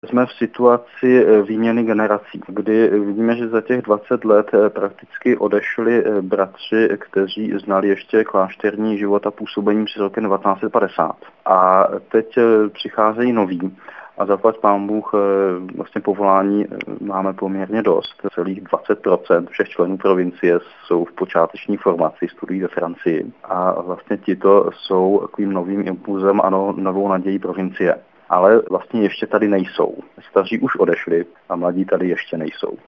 Jsme v situaci výměny generací, kdy vidíme, že za těch 20 let prakticky odešli bratři, kteří znali ještě klášterní život a působení před rokem 1950. A teď přicházejí noví. A zaplať pán Bůh, vlastně povolání máme poměrně dost. Celých 20% všech členů provincie jsou v počáteční formaci, studují ve Francii. A vlastně tito jsou takovým novým impulzem a novou nadějí provincie. Ale vlastně ještě tady nejsou. Staří už odešli a mladí tady ještě nejsou.